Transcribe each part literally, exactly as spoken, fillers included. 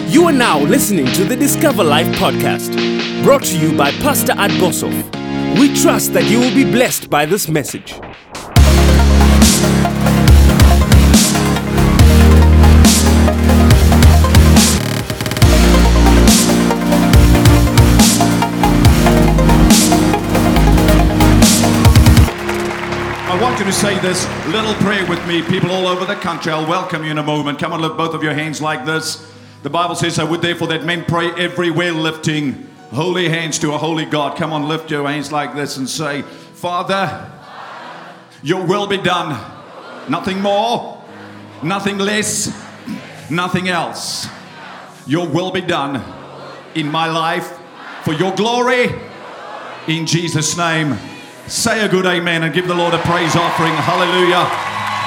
You are now listening to the Discover Life podcast, brought to you by Pastor Art Boshoff. We trust that you will be blessed by this message. I want you to say this little prayer with me. People all over the country, I'll welcome you in a moment. Come on, lift both of your hands like this. The Bible says, I would therefore that men pray everywhere, lifting holy hands to a holy God. Come on, lift your hands like this and say, Father, your will be done. Nothing more, nothing less, nothing else. Your will be done in my life for your glory. In Jesus' name, say a good amen and give the Lord a praise offering. Hallelujah.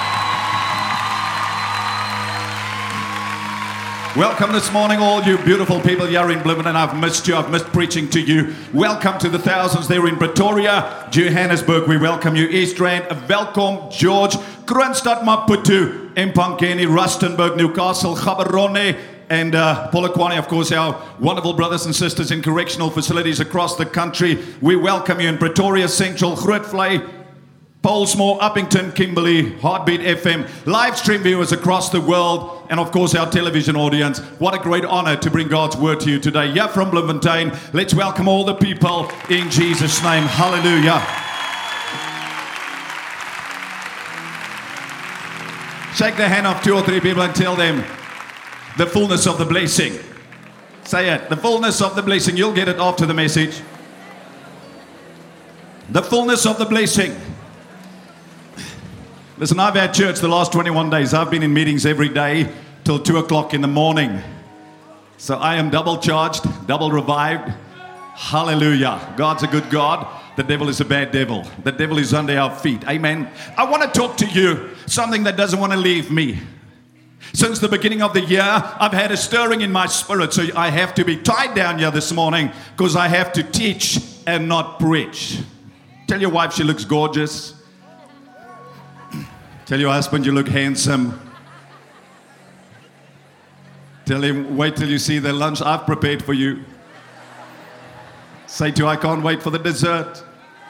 Welcome this morning, all you beautiful people here in Bloemfontein. I've missed you. I've missed preaching to you. Welcome to the thousands there in Pretoria, Johannesburg. We welcome you. East Rand, welkom. George, Kroonstad, Maputo, Mpangeni, Rustenburg, Newcastle, Gaborone, and uh, Polokwane, of course, our wonderful brothers and sisters in correctional facilities across the country. We welcome you in Pretoria Central, Grootvlei, Polesmore, Uppington, Kimberley, Heartbeat F M, live stream viewers across the world, and of course our television audience. What a great honor to bring God's word to you today. Yeah, from Bloemfontein, let's welcome all the people in Jesus' name. Hallelujah. Shake the hand of two or three people and tell them the fullness of the blessing. Say it, the fullness of the blessing. You'll get it after the message. The fullness of the blessing. Listen, I've had church the last twenty-one days. I've been in meetings every day till two o'clock in the morning. So I am double charged, double revived. Hallelujah. God's a good God. The devil is a bad devil. The devil is under our feet. Amen. I want to talk to you something that doesn't want to leave me. Since the beginning of the year, I've had a stirring in my spirit. So I have to be tied down here this morning because I have to teach and not preach. Tell your wife she looks gorgeous. Tell your husband you look handsome. Tell him, wait till you see the lunch I've prepared for you. Say to her, I can't wait for the dessert.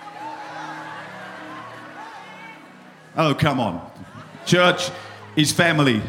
Oh, come on. Church is family.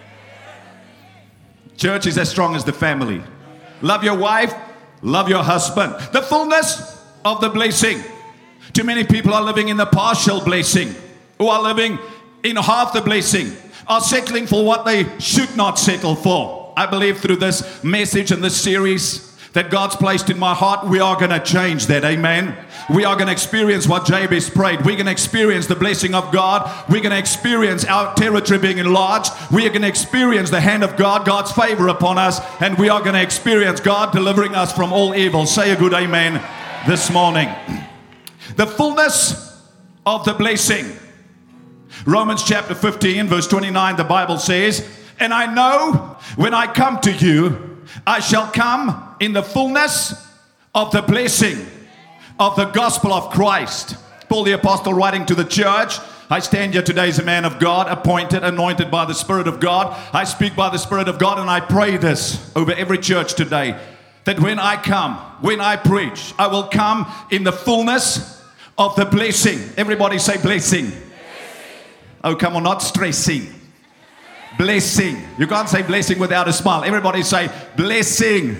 Church is as strong as the family. Love your wife, love your husband. The fullness of the blessing. Too many people are living in the partial blessing, who are living in half the blessing, are settling for what they should not settle for. I believe through this message and this series that God's placed in my heart, we are going to change that. Amen. We are going to experience what Jabez prayed. We're going to experience the blessing of God. We're going to experience our territory being enlarged. We are going to experience the hand of God, God's favor upon us, and we are going to experience God delivering us from all evil. Say a good amen this morning. The fullness of the blessing. Romans chapter fifteen, verse twenty-nine, the Bible says, and I know when I come to you, I shall come in the fullness of the blessing of the gospel of Christ. Paul the apostle writing to the church, I stand here today as a man of God, appointed, anointed by the Spirit of God. I speak by the Spirit of God, and I pray this over every church today, that when I come, when I preach, I will come in the fullness of the blessing. Everybody say blessing. Blessing. Oh, come on, not stressing. Blessing. You can't say blessing without a smile. Everybody say blessing.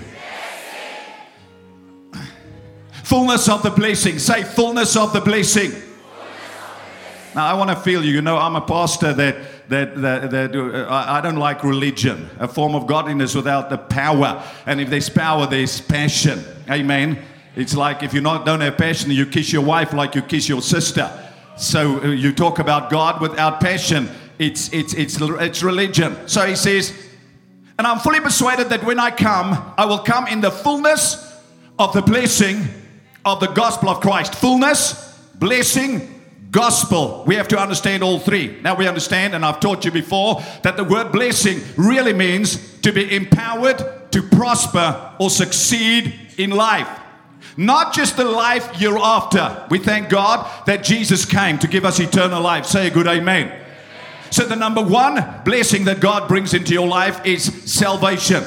Blessing. Fullness of the blessing. Say fullness of the blessing. Fullness of the blessing. Now, I want to feel you. You know, I'm a pastor that that that, that uh, I don't like religion, a form of godliness without the power. And if there's power, there's passion. Amen. It's like if you not don't have passion, you kiss your wife like you kiss your sister. So uh, you talk about God without passion. It's it's it's it's religion. So he says, and I'm fully persuaded that when I come, I will come in the fullness of the blessing of the gospel of Christ. Fullness, blessing, gospel. We have to understand all three. Now we understand, and I've taught you before, that the word blessing really means to be empowered to prosper or succeed in life. Not just the life year after. We thank God that Jesus came to give us eternal life. Say a good amen. So the number one blessing that God brings into your life is salvation.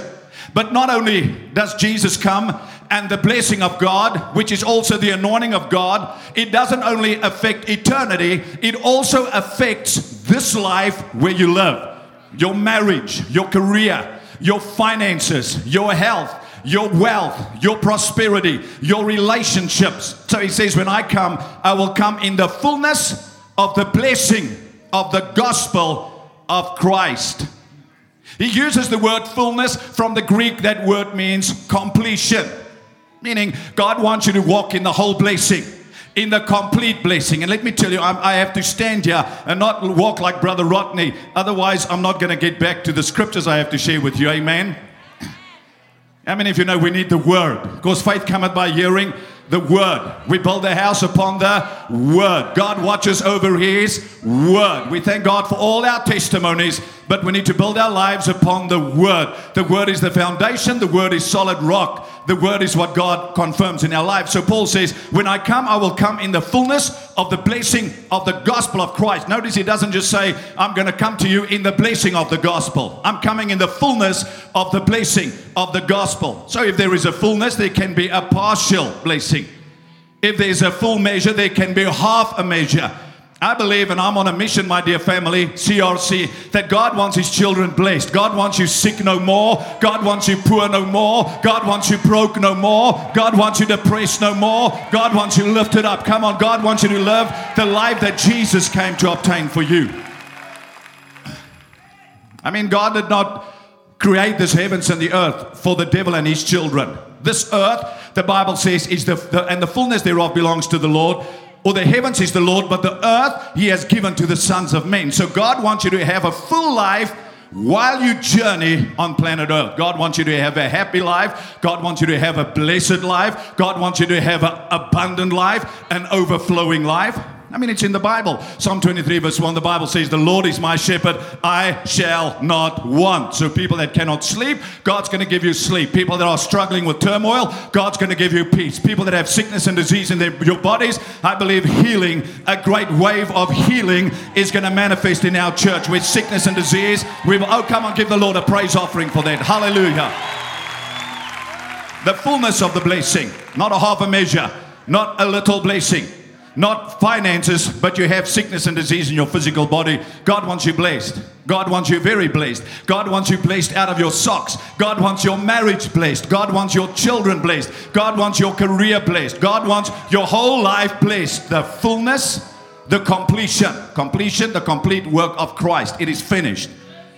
But not only does Jesus come and the blessing of God, which is also the anointing of God, it doesn't only affect eternity, it also affects this life where you live. Your marriage, your career, your finances, your health, your wealth, your prosperity, your relationships. So he says, when I come, I will come in the fullness of the blessing of the gospel of Christ. He uses the word fullness. From the Greek, that word means completion. Meaning, God wants you to walk in the whole blessing, in the complete blessing. And let me tell you, I'm, I have to stand here and not walk like Brother Rodney. Otherwise, I'm not going to get back to the scriptures I have to share with you. Amen? How many of you know we need the word? Because faith cometh by hearing the word. We build a house upon the word. God watches over his word. We thank God for all our testimonies, but we need to build our lives upon the word. The word is the foundation. The word is solid rock. The word is what God confirms in our lives. So Paul says, when I come, I will come in the fullness of the blessing of the gospel of Christ. Notice he doesn't just say, I'm going to come to you in the blessing of the gospel. I'm coming in the fullness of the blessing of the gospel. So if there is a fullness, there can be a partial blessing. If there's a full measure, there can be half a measure. I believe, and I'm on a mission, my dear family, C R C, that God wants his children blessed. God wants you sick no more. God wants you poor no more. God wants you broke no more. God wants you depressed no more. God wants you lifted up. Come on, God wants you to live the life that Jesus came to obtain for you. I mean, God did not create this heavens and the earth for the devil and his children. This earth, the Bible says, is the, the and the fullness thereof belongs to the Lord. Or the heavens is the Lord, but the earth he has given to the sons of men. So God wants you to have a full life while you journey on planet earth. God wants you to have a happy life. God wants you to have a blessed life. God wants you to have an abundant life, an overflowing life. I mean, it's in the Bible. Psalm twenty-three verse one, the Bible says, the Lord is my shepherd, I shall not want. So people that cannot sleep, God's going to give you sleep. People that are struggling with turmoil, God's going to give you peace. People that have sickness and disease in their, your bodies, I believe healing, a great wave of healing is going to manifest in our church with sickness and disease. We will, oh, come on, give the Lord a praise offering for that. Hallelujah. The fullness of the blessing, not a half a measure, not a little blessing. Not finances, but you have sickness and disease in your physical body. God wants you blessed. God wants you very blessed. God wants you blessed out of your socks. God wants your marriage blessed. God wants your children blessed. God wants your career blessed. God wants your whole life blessed. The fullness, the completion. Completion, the complete work of Christ. It is finished.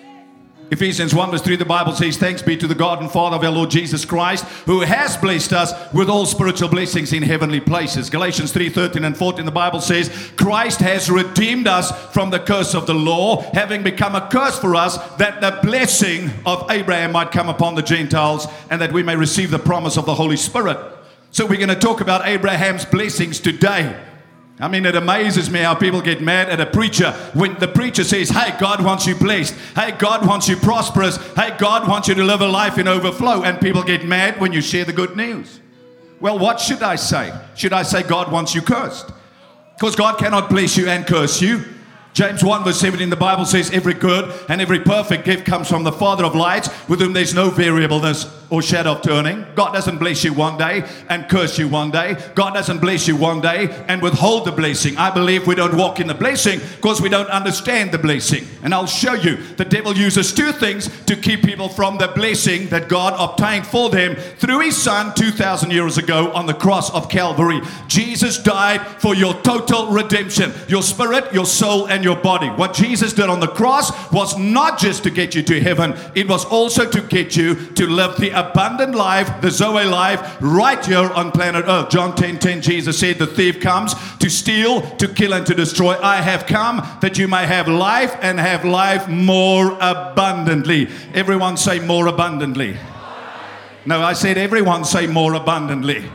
Ephesians one verse three, the Bible says, thanks be to the God and Father of our Lord Jesus Christ, who has blessed us with all spiritual blessings in heavenly places. Galatians three thirteen and fourteen, the Bible says, Christ has redeemed us from the curse of the law, having become a curse for us, that the blessing of Abraham might come upon the Gentiles, and that we may receive the promise of the Holy Spirit. So we're going to talk about Abraham's blessings today. I mean, it amazes me how people get mad at a preacher when the preacher says, hey, God wants you blessed. Hey, God wants you prosperous. Hey, God wants you to live a life in overflow. And people get mad when you share the good news. Well, what should I say? Should I say God wants you cursed? Because God cannot bless you and curse you. James one verse seventeen, the Bible says, every good and every perfect gift comes from the Father of lights, with whom there's no variableness or shadow of turning. God doesn't bless you one day and curse you one day. God doesn't bless you one day and withhold the blessing. I believe we don't walk in the blessing because we don't understand the blessing. And I'll show you, the devil uses two things to keep people from the blessing that God obtained for them through his son two thousand years ago on the cross of Calvary. Jesus died for your total redemption, your spirit, your soul, and your body. What Jesus did on the cross was not just to get you to heaven, it was also to get you to live the abundant life, the Zoe life, right here on planet earth. John ten ten, Jesus said, the thief comes to steal, to kill, and to destroy. I have come that you may have life and have life more abundantly. Everyone say more abundantly. No, I said everyone say more abundantly.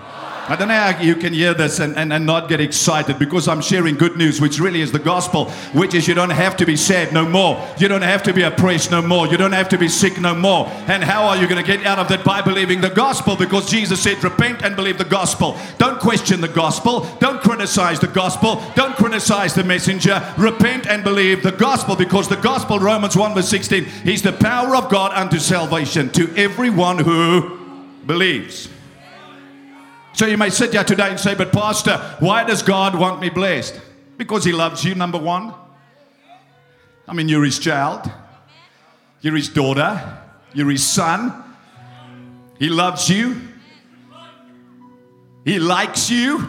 I don't know how you can hear this and, and, and not get excited, because I'm sharing good news, which really is the gospel, which is you don't have to be sad no more. You don't have to be oppressed no more. You don't have to be sick no more. And how are you going to get out of that? By believing the gospel, because Jesus said, repent and believe the gospel. Don't question the gospel. Don't criticize the gospel. Don't criticize the messenger. Repent and believe the gospel, because the gospel, Romans one verse sixteen, is the power of God unto salvation to everyone who believes. So you may sit here today and say, but Pastor, why does God want me blessed? Because he loves you, number one. I mean, you're his child. You're his daughter. You're his son. He loves you. He likes you.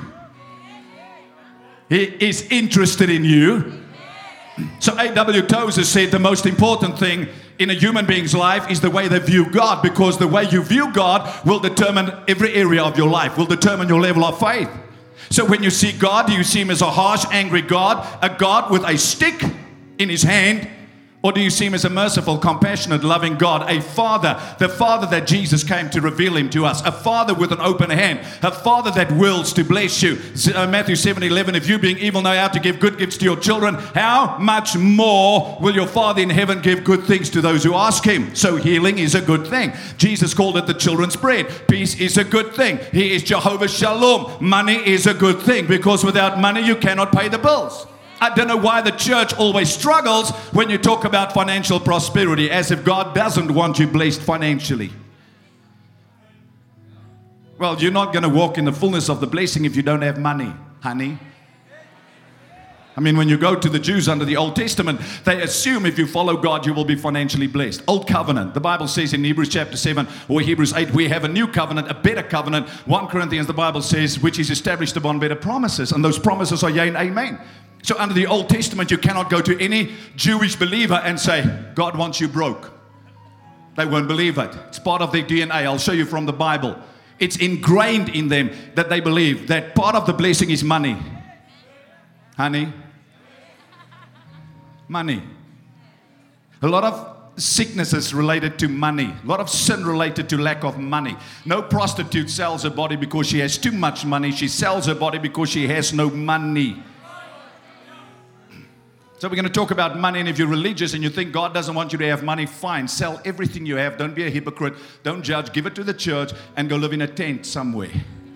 He is interested in you. So A W Tozer said the most important thing in a human being's life is the way they view God, because the way you view God will determine every area of your life, will determine your level of faith. So when you see God, do you see him as a harsh, angry God, a God with a stick in his hand? Or do you see him as a merciful, compassionate, loving God, a father, the father that Jesus came to reveal him to us, a father with an open hand, a father that wills to bless you? Matthew seven eleven, if you being evil know how to give good gifts to your children, how much more will your Father in heaven give good things to those who ask him? So healing is a good thing. Jesus called it the children's bread. Peace is a good thing. He is Jehovah Shalom. Money is a good thing, because without money you cannot pay the bills. I don't know why the church always struggles when you talk about financial prosperity, as if God doesn't want you blessed financially. Well, you're not going to walk in the fullness of the blessing if you don't have money, honey. I mean, when you go to the Jews under the Old Testament, they assume if you follow God, you will be financially blessed. Old covenant. The Bible says in Hebrews chapter seven or Hebrews eight, we have a new covenant, a better covenant. First Corinthians, the Bible says, which is established upon better promises. And those promises are yea and amen. So under the Old Testament, you cannot go to any Jewish believer and say, God wants you broke. They won't believe it. It's part of their D N A. I'll show you from the Bible. It's ingrained in them that they believe that part of the blessing is money. Honey, money. A lot of sicknesses related to money. A lot of sin related to lack of money. No prostitute sells her body because she has too much money. She sells her body because she has no money. So we're going to talk about money, and if you're religious and you think God doesn't want you to have money, fine. Sell everything you have. Don't be a hypocrite. Don't judge. Give it to the church and go live in a tent somewhere.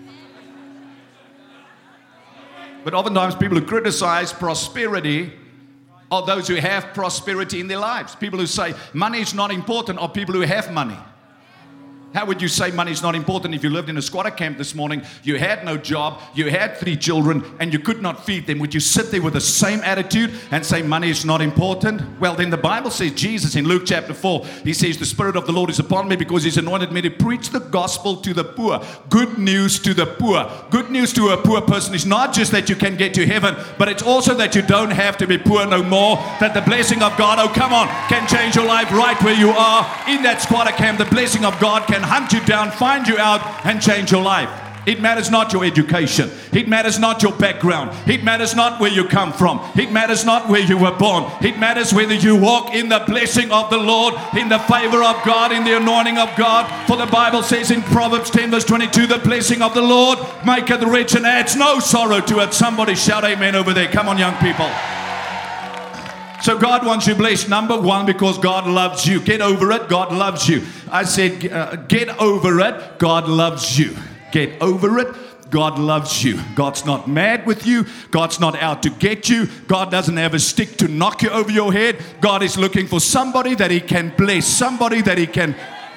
But oftentimes people who criticize prosperity are those who have prosperity in their lives. People who say money is not important are people who have money. How would you say money is not important if you lived in a squatter camp this morning, you had no job, you had three children, and you could not feed them? Would you sit there with the same attitude and say money is not important? Well, then the Bible says, Jesus in Luke chapter four, he says, the Spirit of the Lord is upon me because he's anointed me to preach the gospel to the poor. Good news to the poor. Good news to a poor person is not just that you can get to heaven, but it's also that you don't have to be poor no more, that the blessing of God, oh come on, can change your life right where you are. In that squatter camp, the blessing of God can hunt you down, find you out, and change your life. It matters not your education. It matters not your background. It matters not where you come from. It matters not where you were born. It matters whether you walk in the blessing of the Lord, in the favor of God, in the anointing of God. For the Bible says in Proverbs ten verse twenty-two, the blessing of the Lord maketh rich and adds no sorrow to it. Somebody shout amen over there. Come on, young people. So God wants you blessed, number one, because God loves you. Get over it. God loves you. I said, uh, get over it. God loves you. Get over it. God loves you. God's not mad with you. God's not out to get you. God doesn't have a stick to knock you over your head. God is looking for somebody that he can bless, somebody that he can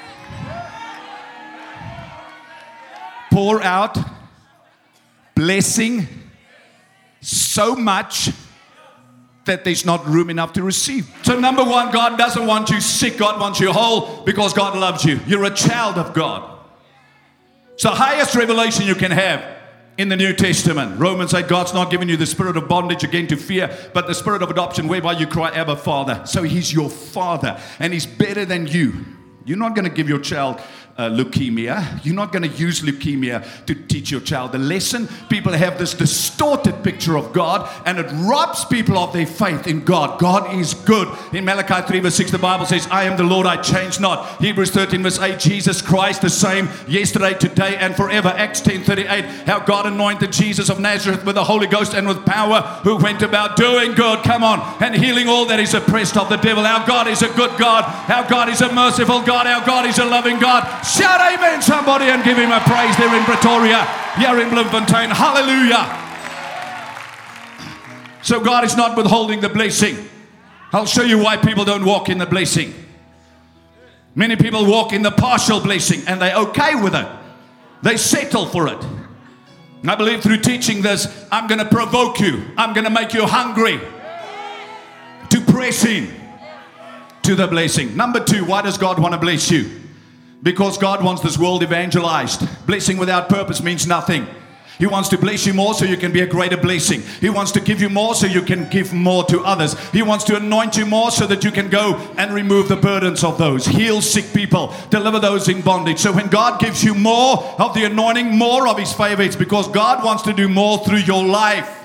pour out blessing so much that there's not room enough to receive. So number one, God doesn't want you sick. God wants you whole because God loves you. You're a child of God. It's the highest revelation you can have in the New Testament. Romans eight, God's not given you the spirit of bondage again to fear, but the spirit of adoption whereby you cry, Abba, Father. So he's your father, and he's better than you. You're not going to give your child uh, leukemia. You're not going to use leukemia to teach your child a lesson. People have this distorted picture of God, and it robs people of their faith in God. God is good. In Malachi three verse six, the Bible says, I am the Lord, I change not. Hebrews thirteen verse eight, Jesus Christ the same yesterday, today, and forever. Acts ten thirty-eight, how God anointed Jesus of Nazareth with the Holy Ghost and with power, who went about doing good, come on, and healing all that is oppressed of the devil. Our God is a good God. Our God is a merciful God. Our God is a loving God. Shout amen, somebody, and give him a praise there in Pretoria, here in Bloemfontein. Hallelujah. So God is not withholding the blessing. I'll show you why people don't walk in the blessing. Many people walk in the partial blessing, and they're okay with it. They settle for it. I believe through teaching this, I'm going to provoke you. I'm going to make you hungry to press in to the blessing. Number two, why does God want to bless you? Because God wants this world evangelized. Blessing without purpose means nothing. He wants to bless you more so you can be a greater blessing. He wants to give you more so you can give more to others. He wants to anoint you more so that you can go and remove the burdens of those. Heal sick people. Deliver those in bondage. So when God gives you more of the anointing, more of His favor, it's because God wants to do more through your life.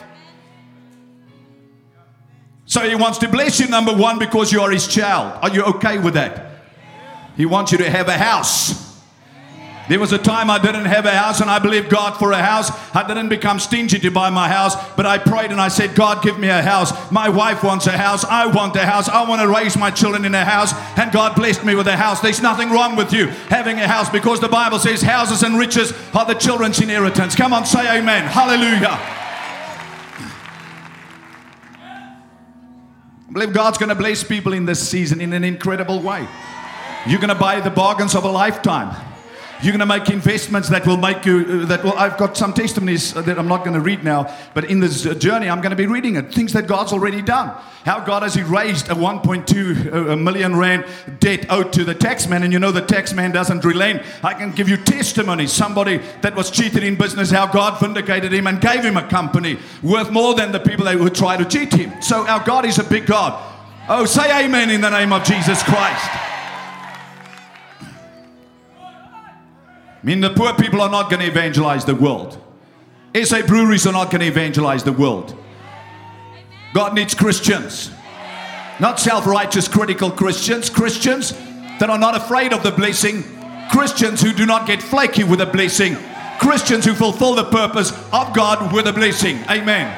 So He wants to bless you, number one, because you are His child. Are you okay with that? He wants you to have a house. There was a time I didn't have a house, and I believed God for a house. I didn't become stingy to buy my house, but I prayed and I said, God, give me a house. My wife wants a house. I want a house. I want to raise my children in a house, and God blessed me with a house. There's nothing wrong with you having a house, because the Bible says houses and riches are the children's inheritance. Come on, say amen. Hallelujah. I believe God's going to bless people in this season in an incredible way. You're going to buy the bargains of a lifetime. You're going to make investments that will make you, uh, that will, I've got some testimonies that I'm not going to read now, but in this journey, I'm going to be reading it. Things that God's already done. How God has erased a one point two million rand debt owed to the taxman, and you know the taxman doesn't relent. I can give you testimonies. Somebody that was cheated in business, how God vindicated him and gave him a company worth more than the people that would try to cheat him. So our God is a big God. Oh, say amen in the name of Jesus Christ. I mean, the poor people are not going to evangelize the world. S A breweries are not going to evangelize the world. God needs Christians. Not self-righteous, critical Christians. Christians that are not afraid of the blessing. Christians who do not get flaky with the blessing. Christians who fulfill the purpose of God with a blessing. Amen.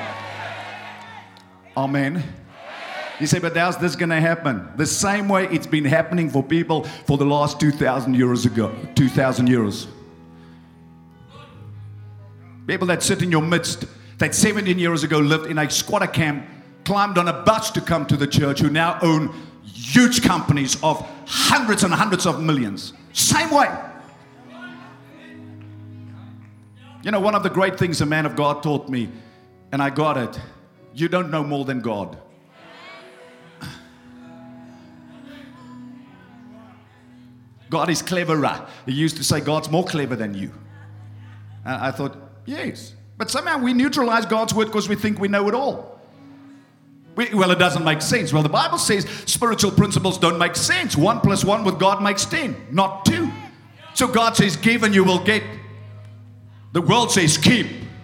Amen. You say, but how's this going to happen? The same way it's been happening for people for the last two thousand years ago. two thousand years. People that sit in your midst, that seventeen years ago lived in a squatter camp, climbed on a bus to come to the church, who now own huge companies of hundreds and hundreds of millions. Same way. You know, one of the great things a man of God taught me, and I got it, you don't know more than God. God is cleverer. He used to say God's more clever than you. And I thought, yes. But somehow we neutralize God's word because we think we know it all. We, well, it doesn't make sense. Well, the Bible says spiritual principles don't make sense. One plus one with God makes ten, not two. So God says give and you will get. The world says keep.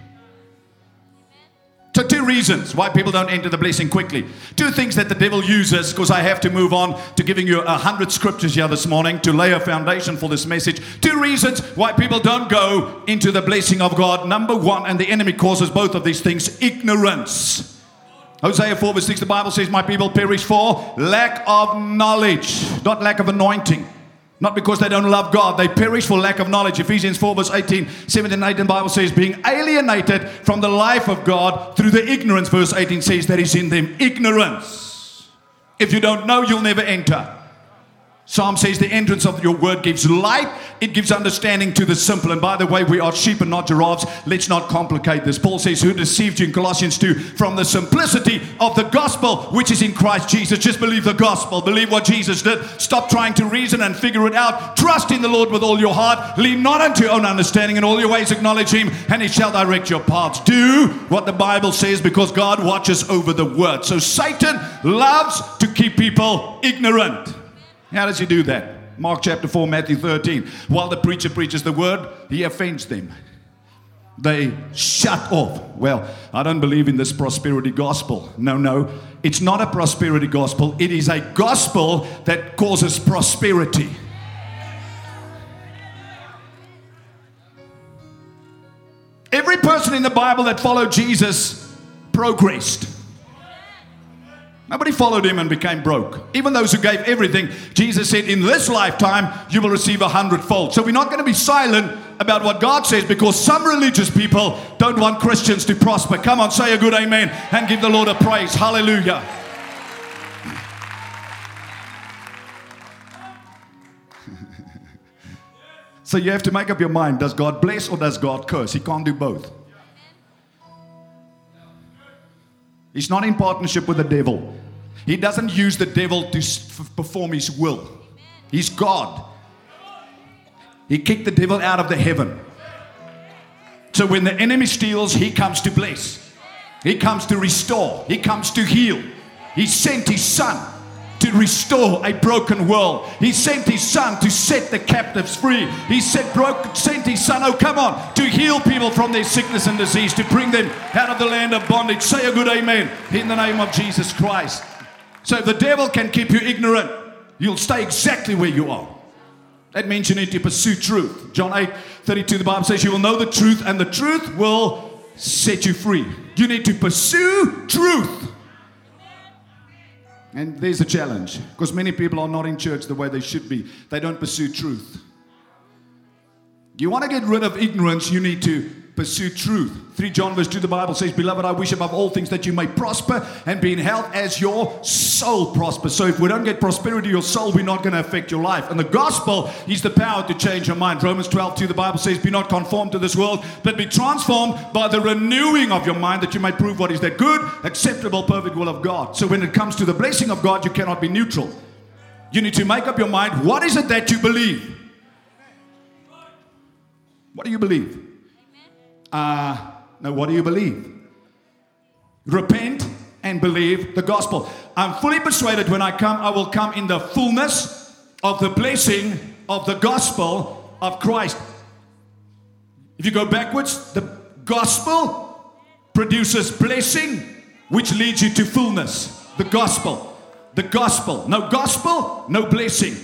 So two reasons why people don't enter the blessing quickly. Two things that the devil uses, because I have to move on to giving you a hundred scriptures here this morning to lay a foundation for this message. Two reasons why people don't go into the blessing of God. Number one, and the enemy causes both of these things, ignorance. Hosea four verse six, the Bible says, my people perish for lack of knowledge, not lack of anointing. Not because they don't love God. They perish for lack of knowledge. Ephesians four verse eighteen, seventeen, eighteen, the Bible says, being alienated from the life of God through the ignorance, verse eighteen says, that is in them. Ignorance. If you don't know, you'll never enter. Psalm says the entrance of your word gives light. It gives understanding to the simple. And by the way, we are sheep and not giraffes. Let's not complicate this. Paul says, who deceived you in Colossians two? From the simplicity of the gospel, which is in Christ Jesus. Just believe the gospel. Believe what Jesus did. Stop trying to reason and figure it out. Trust in the Lord with all your heart. Lean not unto your own understanding. In all your ways acknowledge Him, and He shall direct your paths. Do what the Bible says, because God watches over the word. So Satan loves to keep people ignorant. How does he do that? Mark chapter four, Matthew thirteen. While the preacher preaches the word, he offends them. They shut off. Well, I don't believe in this prosperity gospel. No, no. It's not a prosperity gospel. It is a gospel that causes prosperity. Every person in the Bible that followed Jesus progressed. Nobody followed him and became broke. Even those who gave everything, Jesus said, in this lifetime, you will receive a hundredfold. So we're not going to be silent about what God says, because some religious people don't want Christians to prosper. Come on, say a good amen and give the Lord a praise. Hallelujah. So you have to make up your mind. Does God bless or does God curse? He can't do both. He's not in partnership with the devil. He doesn't use the devil to f- perform his will. He's God. He kicked the devil out of the heaven. So when the enemy steals, he comes to bless. He comes to restore. He comes to heal. He sent his son to restore a broken world. He sent his son to set the captives free. He sent, broke, sent his son, oh come on, to heal people from their sickness and disease, to bring them out of the land of bondage. Say a good amen in the name of Jesus Christ. So if the devil can keep you ignorant, you'll stay exactly where you are. That means you need to pursue truth. John eight thirty-two, the Bible says you will know the truth and the truth will set you free. You need to pursue truth. And there's a challenge, because many people are not in church the way they should be. They don't pursue truth. You want to get rid of ignorance, you need to pursue truth. three John verse two, the Bible says, beloved, I wish above all things that you may prosper and be in health as your soul prospers. So if we don't get prosperity, your soul, we're not going to affect your life. And the gospel is the power to change your mind. Romans twelve two, the Bible says, be not conformed to this world, but be transformed by the renewing of your mind, that you may prove what is the good, acceptable, perfect will of God. So when it comes to the blessing of God, you cannot be neutral. You need to make up your mind, what is it that you believe? What do you believe? Uh, no, what do you believe? Repent and believe the gospel. I'm fully persuaded when I come, I will come in the fullness of the blessing of the gospel of Christ. If you go backwards, the gospel produces blessing, which leads you to fullness. The gospel. The gospel. No gospel, no blessing.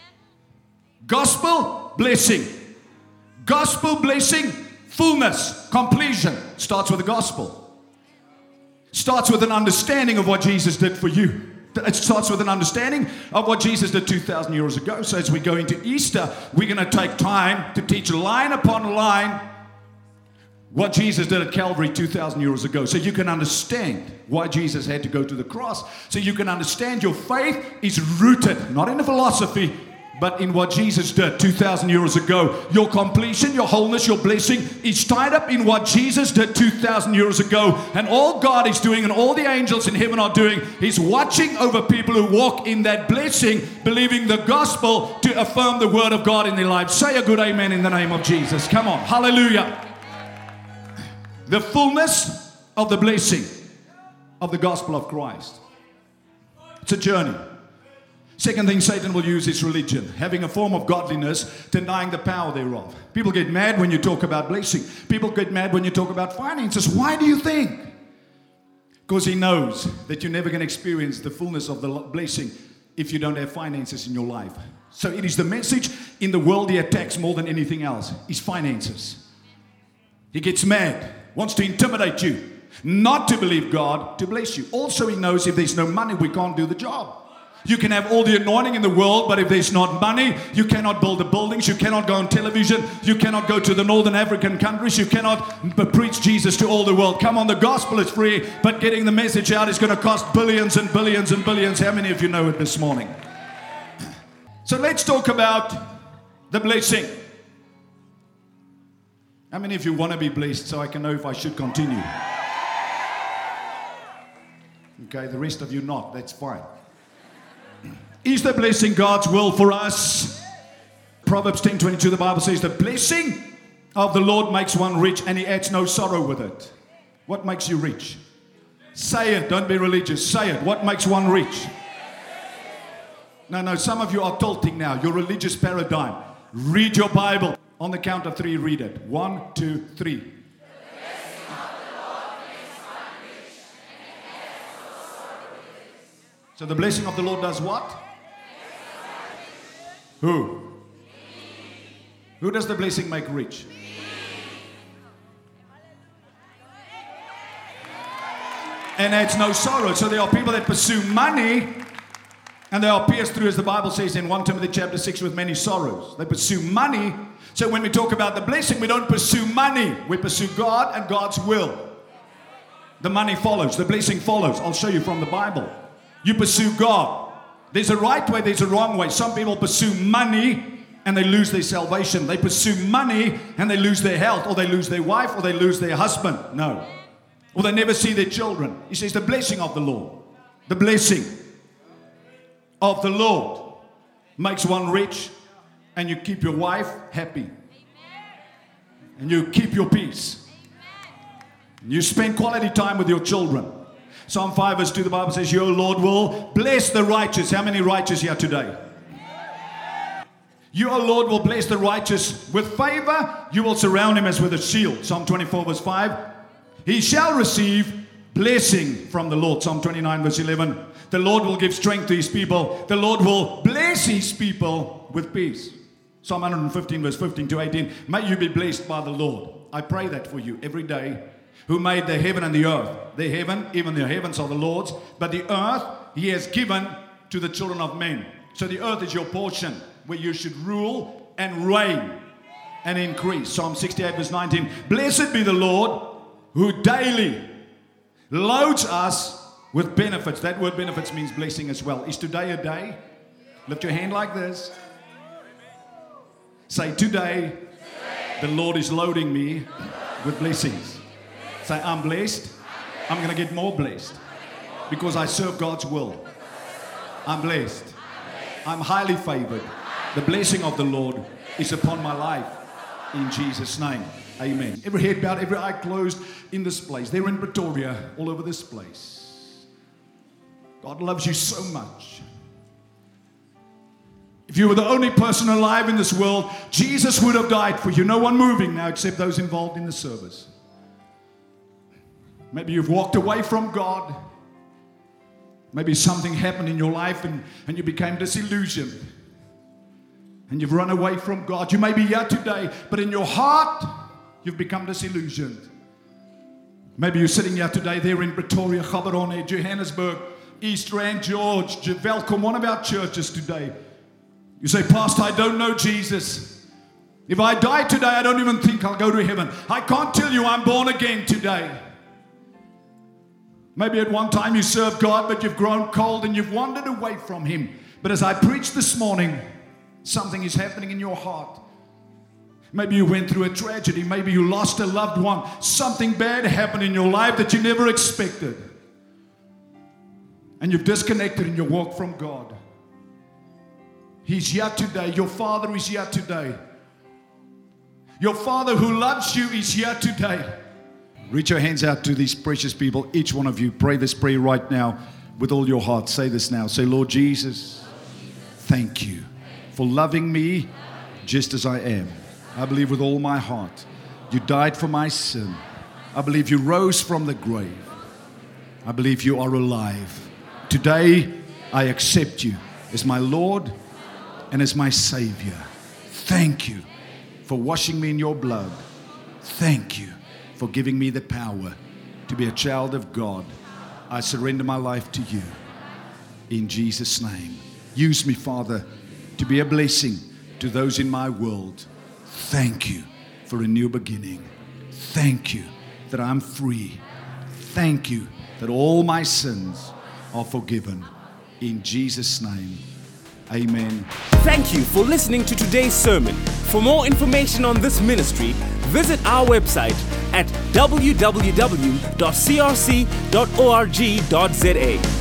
Gospel, blessing. Gospel, blessing, fullness, completion. Starts with the gospel. Starts with an understanding of what Jesus did for you. It starts with an understanding of what Jesus did two thousand years ago. So as we go into Easter, we're going to take time to teach line upon line what Jesus did at Calvary two thousand years ago. So you can understand why Jesus had to go to the cross. So you can understand your faith is rooted, not in a philosophy, but in what Jesus did two thousand years ago. Your completion, your wholeness, your blessing is tied up in what Jesus did two thousand years ago. And all God is doing and all the angels in heaven are doing is watching over people who walk in that blessing, believing the gospel to affirm the word of God in their lives. Say a good amen in the name of Jesus. Come on. Hallelujah. The fullness of the blessing of the gospel of Christ. It's a journey. Second thing Satan will use is religion, having a form of godliness, denying the power thereof. People get mad when you talk about blessing. People get mad when you talk about finances. Why do you think? Because he knows that you're never going to experience the fullness of the blessing if you don't have finances in your life. So it is the message in the world he attacks more than anything else, is finances. He gets mad, wants to intimidate you, not to believe God, to bless you. Also he knows if there's no money, we can't do the job. You can have all the anointing in the world, but if there's not money, you cannot build the buildings, you cannot go on television, you cannot go to the northern African countries, you cannot preach Jesus to all the world. Come on, the gospel is free, but getting the message out is going to cost billions and billions and billions. How many of you know it this morning? So let's talk about the blessing. How many of you want to be blessed so I can know if I should continue? Okay, the rest of you not, that's fine. Is the blessing God's will for us? Proverbs ten twenty-two, the Bible says, the blessing of the Lord makes one rich and he adds no sorrow with it. What makes you rich? Say it, don't be religious. Say it. What makes one rich? No, no, some of you are tilting now. Your religious paradigm. Read your Bible. On the count of three, read it. One, two, three. So the blessing of the Lord does what? Who? Who does the blessing make rich? And adds no sorrow. So there are people that pursue money, and they are pierced through, as the Bible says in First Timothy chapter six, with many sorrows. They pursue money. So when we talk about the blessing, we don't pursue money. We pursue God and God's will. The money follows. The blessing follows. I'll show you from the Bible. You pursue God. There's a right way, there's a wrong way. Some people pursue money and they lose their salvation. They pursue money and they lose their health, or they lose their wife, or they lose their husband. No. Or they never see their children. He says the blessing of the Lord. The blessing of the Lord makes one rich, and you keep your wife happy. And you keep your peace. You spend quality time with your children. Psalm five verse two, the Bible says, your Lord will bless the righteous. How many righteous here today? Your Lord will bless the righteous with favor. You will surround him as with a shield. Psalm twenty-four verse five. He shall receive blessing from the Lord. Psalm twenty-nine verse eleven. The Lord will give strength to his people. The Lord will bless his people with peace. Psalm one fifteen verse fifteen to eighteen. May you be blessed by the Lord. I pray that for you every day. Who made the heaven and the earth. The heaven, even the heavens are the Lord's. But the earth he has given to the children of men. So the earth is your portion, where you should rule and reign and increase. Psalm sixty-eight verse nineteen. Blessed be the Lord who daily loads us with benefits. That word benefits means blessing as well. Is today a day? Lift your hand like this. Say, today, the Lord is loading me with blessings. Say, I'm blessed. I'm going to get more blessed because I serve God's will. I'm blessed. I'm highly favored. The blessing of the Lord is upon my life. In Jesus' name, amen. Every head bowed, every eye closed in this place. They're in Pretoria, all over this place. God loves you so much. If you were the only person alive in this world, Jesus would have died for you. No one moving now except those involved in the service. Maybe you've walked away from God. Maybe something happened in your life and, and you became disillusioned. And you've run away from God. You may be here today, but in your heart, you've become disillusioned. Maybe you're sitting here today there in Pretoria, Gaborone, Johannesburg, East Rand, George, Welkom, one of our churches today. You say, Pastor, I don't know Jesus. If I die today, I don't even think I'll go to heaven. I can't tell you I'm born again today. Maybe at one time you served God, but you've grown cold and you've wandered away from him. But as I preached this morning, something is happening in your heart. Maybe you went through a tragedy. Maybe you lost a loved one. Something bad happened in your life that you never expected. And you've disconnected in your walk from God. He's here today. Your Father is here today. Your Father who loves you is here today. Reach your hands out to these precious people. Each one of you, pray this prayer right now with all your heart. Say this now. Say, Lord Jesus, thank you for loving me just as I am. I believe with all my heart you died for my sin. I believe you rose from the grave. I believe you are alive. Today, I accept you as my Lord and as my Savior. Thank you for washing me in your blood. Thank you for giving me the power to be a child of God. I surrender my life to you. In Jesus' name. Use me, Father, to be a blessing to those in my world. Thank you for a new beginning. Thank you that I'm free. Thank you that all my sins are forgiven. In Jesus' name, amen. Thank you for listening to today's sermon. For more information on this ministry, visit our website at w w w dot c r c dot org dot z a.